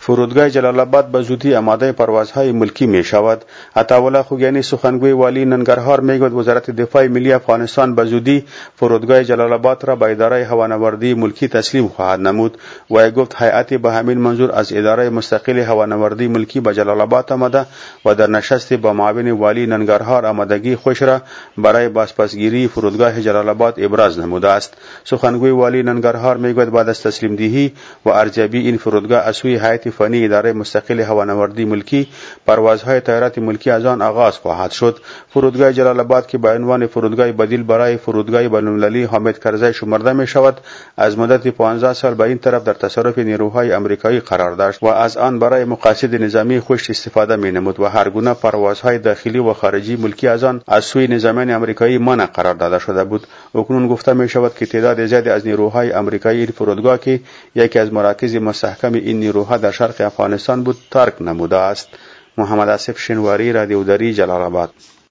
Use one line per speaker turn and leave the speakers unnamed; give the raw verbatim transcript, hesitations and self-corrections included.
فرودگاه جلال آباد به زودی آماده پروازهای ملکی می شود. عطاالله خوگیانی سخنگوی والی ننگرهار می گفت وزارت دفاع ملی افغانستان به زودی فرودگاه جلال آباد را به اداره هوانوردی ملکی تسلیم خواهد نمود. و گفت هیئتی به همین منظور از اداره مستقل هوانوردی ملکی به جلال آباد آمده و در نشست با معاون والی ننگرهار آمادگی خوش را برای بازپسگیری فرودگاه جلال آباد ابراز نموده است. سخنگوی والی ننگرهار می گفت بعد از تسلیم دهی و ارزیابی این فرودگاه از سوی هیئت فنی اداره مستقل هوانوردی ملکی پروازهای طیارات ملکی از آن آغاز خواهد شد. فرودگاه جلال آباد که به عنوان فرودگاه بدیل برای فرودگاه بین‌المللی حامد کرزی شمرده می شود از مدت پانزده سال به این طرف در تصرف نیروهای آمریکایی قرار داشت و از آن برای مقاصد نظامی خوش استفاده می نمود و هر گونه پروازهای داخلی و خارجی ملکی از آن از سوی نظامیان آمریکایی منع قرار داده شده بود. اکنون گفته می شود که تعداد زیادی از نیروهای آمریکایی این فرودگاه که یکی از مراکز مستحکم این نیروها در شرق افغانستان بود ترک نموده است. محمد آصف شنواری، رادیو دری، جلال آباد.